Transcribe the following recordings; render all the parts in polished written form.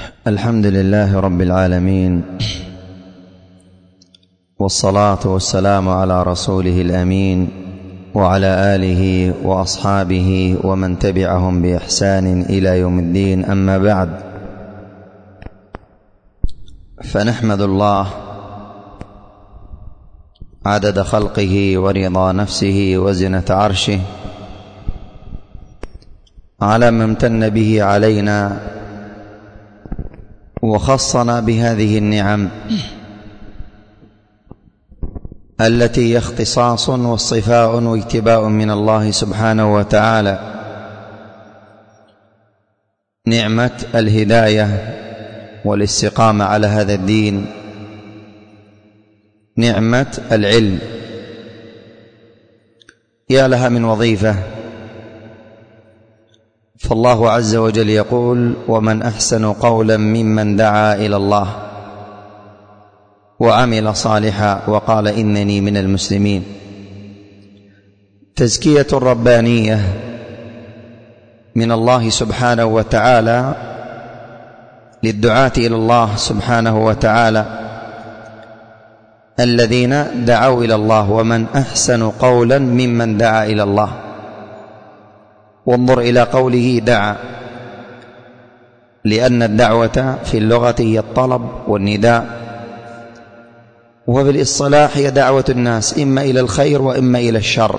الحمد لله رب العالمين، والصلاة والسلام على رسوله الأمين وعلى آله وأصحابه ومن تبعهم بإحسان إلى يوم الدين. أما بعد، فنحمد الله عدد خلقه ورضا نفسه وزنة عرشه على ما امتن به علينا وخصنا بهذه النعم التي هي اختصاص واصطفاء واجتباء من الله سبحانه وتعالى. نعمة الهداية والاستقامة على هذا الدين، نعمة العلم، يا لها من وظيفة. فالله عز وجل يقول: ومن أحسن قولا ممن دعا إلى الله وعمل صالحا وقال إنني من المسلمين. تزكية ربانية من الله سبحانه وتعالى للدعاة إلى الله سبحانه وتعالى الذين دعوا إلى الله. ومن أحسن قولا ممن دعا إلى الله. وانظر إلى قوله دعا، لأن الدعوة في اللغة هي الطلب والنداء، وفي الاصطلاح هي دعوة الناس إما إلى الخير وإما إلى الشر،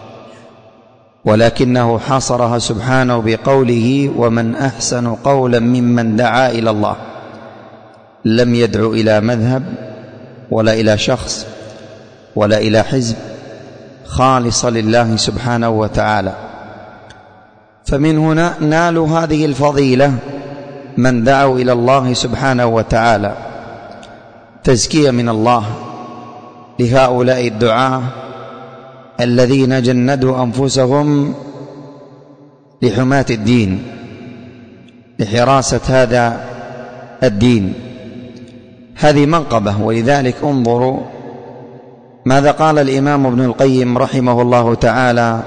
ولكنه حصرها سبحانه بقوله: ومن أحسن قولا ممن دعا إلى الله. لم يدعو إلى مذهب ولا إلى شخص ولا إلى حزب، خالصا لله سبحانه وتعالى. فمن هنا نالوا هذه الفضيلة من دعوا إلى الله سبحانه وتعالى. تزكية من الله لهؤلاء الدعاة الذين جندوا أنفسهم لحماة الدين، لحراسة هذا الدين. هذه منقبة. ولذلك انظروا ماذا قال الإمام ابن القيم رحمه الله تعالى.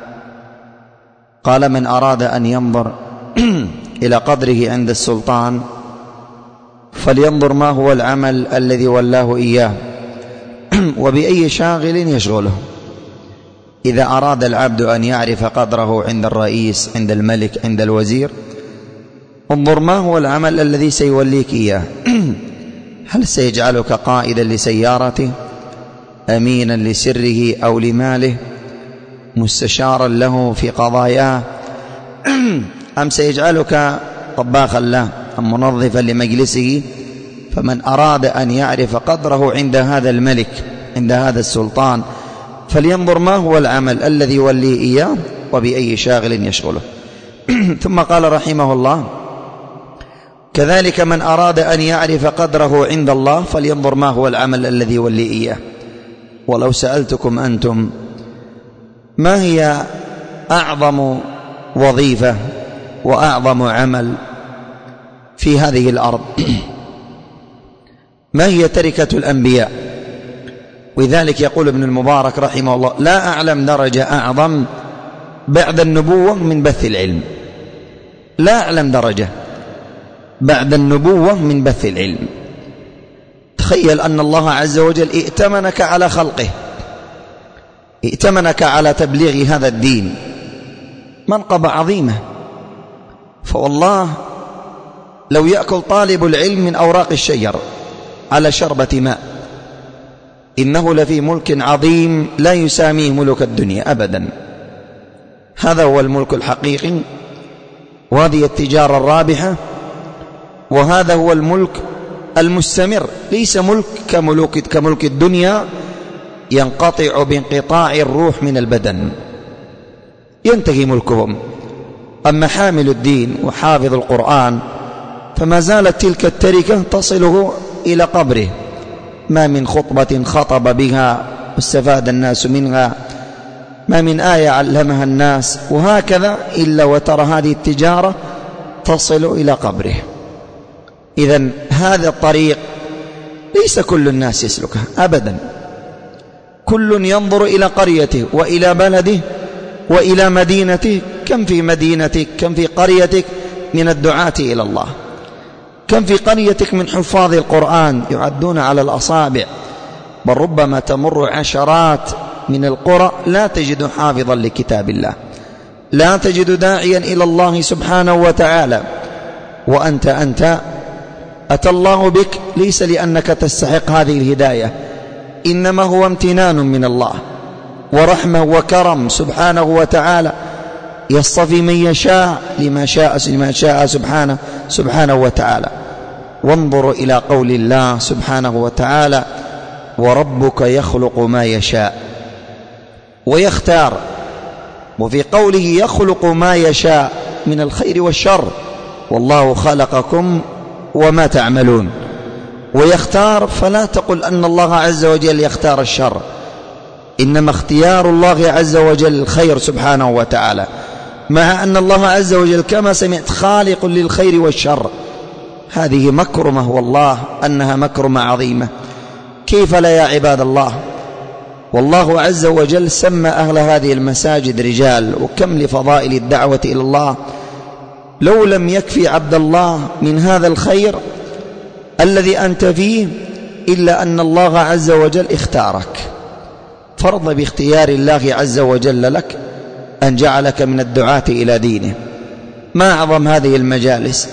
قال: من أراد أن ينظر إلى قدره عند السلطان فلينظر ما هو العمل الذي ولاه إياه وبأي شاغل يشغله. إذا أراد العبد أن يعرف قدره عند الرئيس، عند الملك، عند الوزير، انظر ما هو العمل الذي سيوليك إياه. هل سيجعلك قائدا لسيارته، أمينا لسره أو لماله، مستشارا له في قضاياه، أم سيجعلك طباخا له أم منظفا لمجلسه؟ فمن أراد أن يعرف قدره عند هذا الملك، عند هذا السلطان، فلينظر ما هو العمل الذي يوليه إياه وبأي شاغل يشغله. ثم قال رحمه الله: كذلك من أراد أن يعرف قدره عند الله فلينظر ما هو العمل الذي يوليه إياه. ولو سألتكم أنتم ما هي أعظم وظيفة وأعظم عمل في هذه الأرض، ما هي تركة الأنبياء؟ ولذلك يقول ابن المبارك رحمه الله: لا أعلم درجة أعظم بعد النبوة من بث العلم. لا أعلم درجة بعد النبوة من بث العلم. تخيل أن الله عز وجل ائتمنك على خلقه، ائتمنك على تبليغ هذا الدين، منقبة عظيمة. فوالله لو يأكل طالب العلم من أوراق الشجر على شربة ماء إنه لفي ملك عظيم لا يساميه ملك الدنيا أبدا. هذا هو الملك الحقيقي، وهذه التجارة الرابحة، وهذا هو الملك المستمر. ليس ملك كملك الدنيا ينقطع بانقطاع الروح من البدن، ينتهي ملكهم. أما حامل الدين وحافظ القرآن فما زالت تلك التركة تصله إلى قبره. ما من خطبة خطب بها واستفاد الناس منها، ما من آية علمها الناس، وهكذا، إلا وترى هذه التجارة تصل إلى قبره. إذن هذا الطريق ليس كل الناس يسلكه أبدا. كل ينظر إلى قريته وإلى بلده وإلى مدينته. كم في مدينتك، كم في قريتك من الدعاة إلى الله؟ كم في قريتك من حفاظ القرآن يعدون على الأصابع، بل ربما تمر عشرات من القرى لا تجد حافظا لكتاب الله، لا تجد داعيا إلى الله سبحانه وتعالى، وأنت أتى الله بك ليس لأنك تستحق هذه الهداية، إنما هو امتنان من الله ورحمة وكرم سبحانه وتعالى، يصطفي من يشاء لما شاء سبحانه وتعالى. وانظروا إلى قول الله سبحانه وتعالى: وربك يخلق ما يشاء ويختار. وفي قوله يخلق ما يشاء من الخير والشر، والله خلقكم وما تعملون. ويختار، فلا تقل أن الله عز وجل يختار الشر، إنما اختيار الله عز وجل الخير سبحانه وتعالى، مع أن الله عز وجل كما سمعت خالق للخير والشر. هذه مكرمة، والله أنها مكرمة عظيمة. كيف لا يا عباد الله؟ والله عز وجل سمى أهل هذه المساجد رجال، وكم لفضائل الدعوة إلى الله. لو لم يكفي عبد الله من هذا الخير الذي أنت فيه إلا أن الله عز وجل اختارك، فرض باختيار الله عز وجل لك أن جعلك من الدعاة إلى دينه. ما أعظم هذه المجالس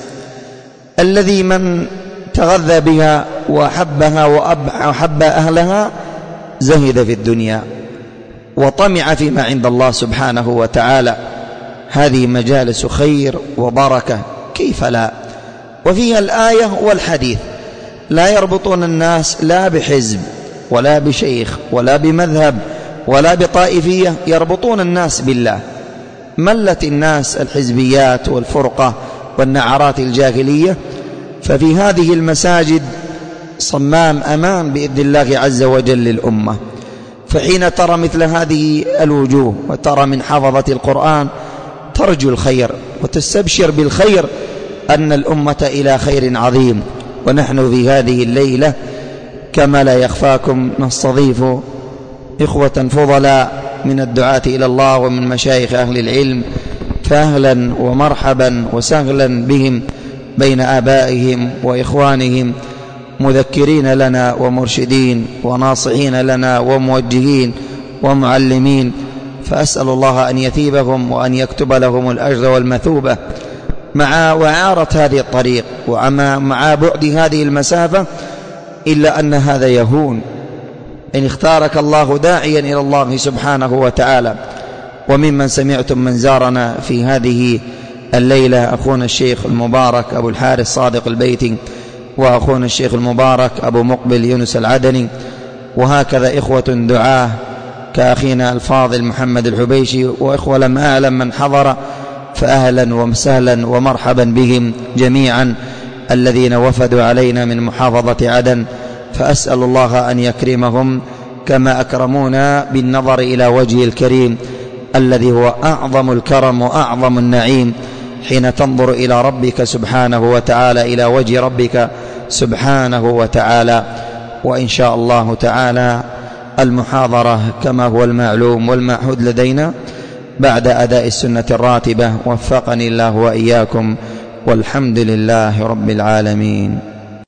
الذي من تغذى بها وأحبها وأحب أهلها زهد في الدنيا وطمع فيما عند الله سبحانه وتعالى. هذه مجالس خير وبركة، كيف لا؟ وفيها الآية والحديث، لا يربطون الناس لا بحزب ولا بشيخ ولا بمذهب ولا بطائفية، يربطون الناس بالله. ملت الناس الحزبيات والفرقة والنعرات الجاهلية، ففي هذه المساجد صمام أمان بإذن الله عز وجل للأمة. فحين ترى مثل هذه الوجوه وترى من حفظة القرآن ترجو الخير وتستبشر بالخير، أن الأمة إلى خير عظيم. ونحن في هذه الليلة كما لا يخفاكم نستضيف إخوة فضلاء من الدعاة إلى الله ومن مشايخ أهل العلم، فأهلا ومرحبا وسهلا بهم بين آبائهم وإخوانهم، مذكرين لنا ومرشدين وناصحين لنا وموجهين ومعلمين. فأسأل الله أن يثيبهم وأن يكتب لهم الأجر والمثوبة مع وعارة هذه الطريق ومع بعد هذه المسافة، إلا أن هذا يهون إن اختارك الله داعيا إلى الله سبحانه وتعالى. وممن سمعتم من زارنا في هذه الليلة أخونا الشيخ المبارك أبو الحارث صادق البيتي، وأخونا الشيخ المبارك أبو مقبل يونس العدني، وهكذا إخوة دعاه كأخينا الفاضل محمد الحبيشي، وإخوة لم أعلم من حضر، فأهلا وسهلا ومرحبا بهم جميعا الذين وفدوا علينا من محافظة عدن. فأسأل الله أن يكرمهم كما أكرمونا بالنظر إلى وجه الكريم الذي هو أعظم الكرم وأعظم النعيم، حين تنظر إلى ربك سبحانه وتعالى، إلى وجه ربك سبحانه وتعالى. وإن شاء الله تعالى المحاضرة كما هو المعلوم والمعهود لدينا بعد أداء السنة الراتبة، وفقني الله وإياكم، والحمد لله رب العالمين.